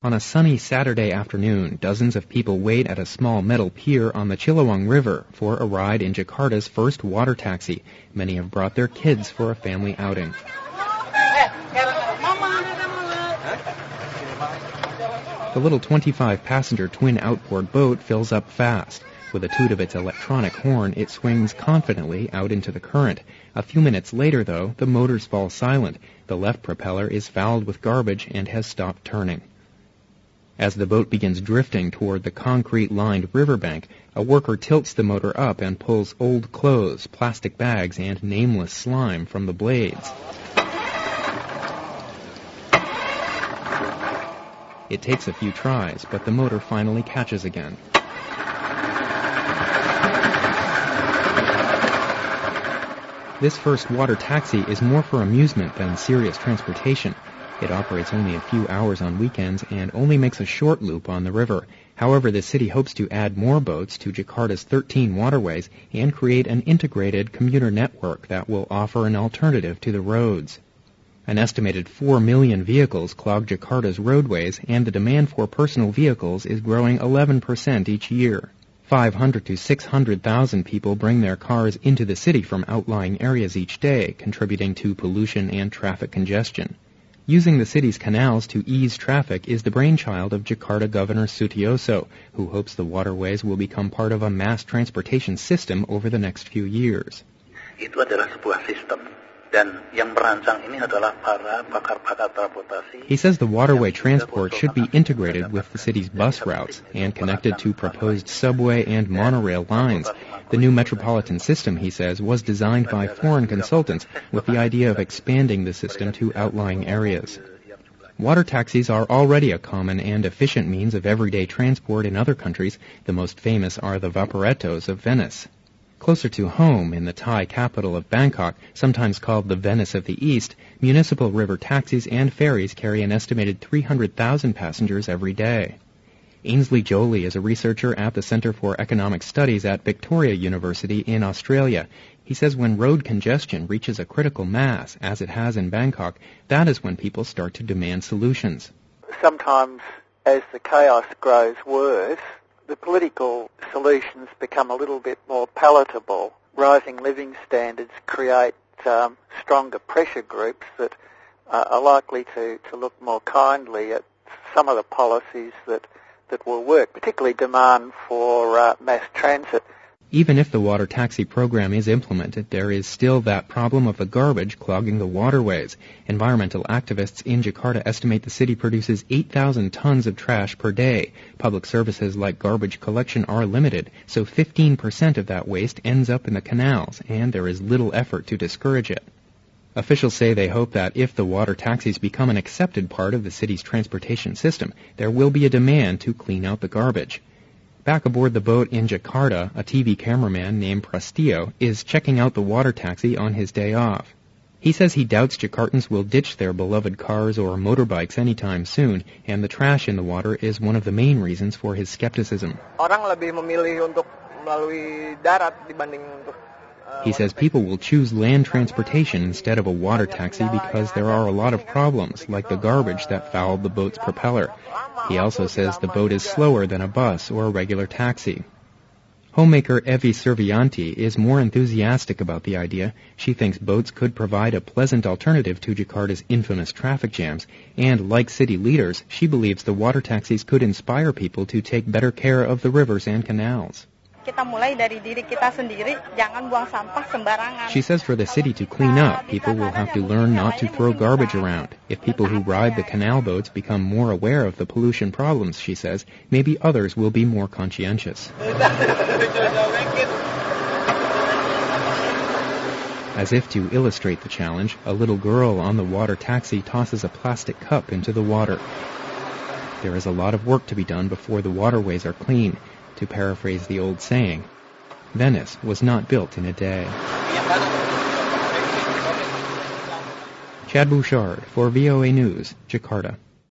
On a sunny Saturday afternoon, dozens of people wait at a small metal pier on the Ciliwung River for a ride in Jakarta's first water taxi. Many have brought their kids for a family outing. The little 25-passenger twin outboard boat fills up fast. With a toot of its electronic horn, it swings confidently out into the current. A few minutes later, though, the motors fall silent. The left propeller is fouled with garbage and has stopped turning. As the boat begins drifting toward the concrete-lined riverbank, a worker tilts the motor up and pulls old clothes, plastic bags, and nameless slime from the blades. It takes a few tries, but the motor finally catches again. This first water taxi is more for amusement than serious transportation. It operates only a few hours on weekends and only makes a short loop on the river. However, the city hopes to add more boats to Jakarta's 13 waterways and create an integrated commuter network that will offer an alternative to the roads. An estimated 4 million vehicles clog Jakarta's roadways, and the demand for personal vehicles is growing 11% each year. 500 to 600,000 people bring their cars into the city from outlying areas each day, contributing to pollution and traffic congestion. Using the city's canals to ease traffic is the brainchild of Jakarta Governor Sutioso, who hopes the waterways will become part of a mass transportation system over the next few years. Itu adalah sebuah sistem. Dan yang merancang ini adalah para pakar-pakar transportasi. He says the waterway transport should be integrated with the city's bus routes and connected to proposed subway and monorail lines. The new metropolitan system, he says, was designed by foreign consultants with the idea of expanding the system to outlying areas. Water taxis are already a common and efficient means of everyday transport in other countries. The most famous are the Vaporettos of Venice. Closer to home, in the Thai capital of Bangkok, sometimes called the Venice of the East, municipal river taxis and ferries carry an estimated 300,000 passengers every day. Ainsley Jolie is a researcher at the Center for Economic Studies at Victoria University in Australia. He says when road congestion reaches a critical mass, as it has in Bangkok, that is when people start to demand solutions. Sometimes, as the chaos grows worse, the political solutions become a little bit more palatable. Rising living standards create stronger pressure groups that are likely to look more kindly at some of the policies that will work, particularly demand for mass transit. Even if the water taxi program is implemented, there is still that problem of the garbage clogging the waterways. Environmental activists in Jakarta estimate the city produces 8,000 tons of trash per day. Public services like garbage collection are limited, so 15% of that waste ends up in the canals, and there is little effort to discourage it. Officials say they hope that if the water taxis become an accepted part of the city's transportation system, there will be a demand to clean out the garbage. Back aboard the boat in Jakarta, a TV cameraman named Prastio is checking out the water taxi on his day off. He says he doubts Jakartans will ditch their beloved cars or motorbikes anytime soon, and the trash in the water is one of the main reasons for his skepticism. Orang lebih memilih untuk melalui darat dibanding untuk. He says people will choose land transportation instead of a water taxi because there are a lot of problems, like the garbage that fouled the boat's propeller. He also says the boat is slower than a bus or a regular taxi. Homemaker Evi Servianti is more enthusiastic about the idea. She thinks boats could provide a pleasant alternative to Jakarta's infamous traffic jams, and like city leaders, she believes the water taxis could inspire people to take better care of the rivers and canals. Kita mulai dari diri kita sendiri, jangan buang sampah sembarangan. She says for the city to clean up, people will have to learn not to throw garbage around. If people who ride the canal boats become more aware of the pollution problems, she says, maybe others will be more conscientious. As if to illustrate the challenge, a little girl on the water taxi tosses a plastic cup into the water. There is a lot of work to be done before the waterways are clean. To paraphrase the old saying, Venice was not built in a day. Chad Bouchard for VOA News, Jakarta.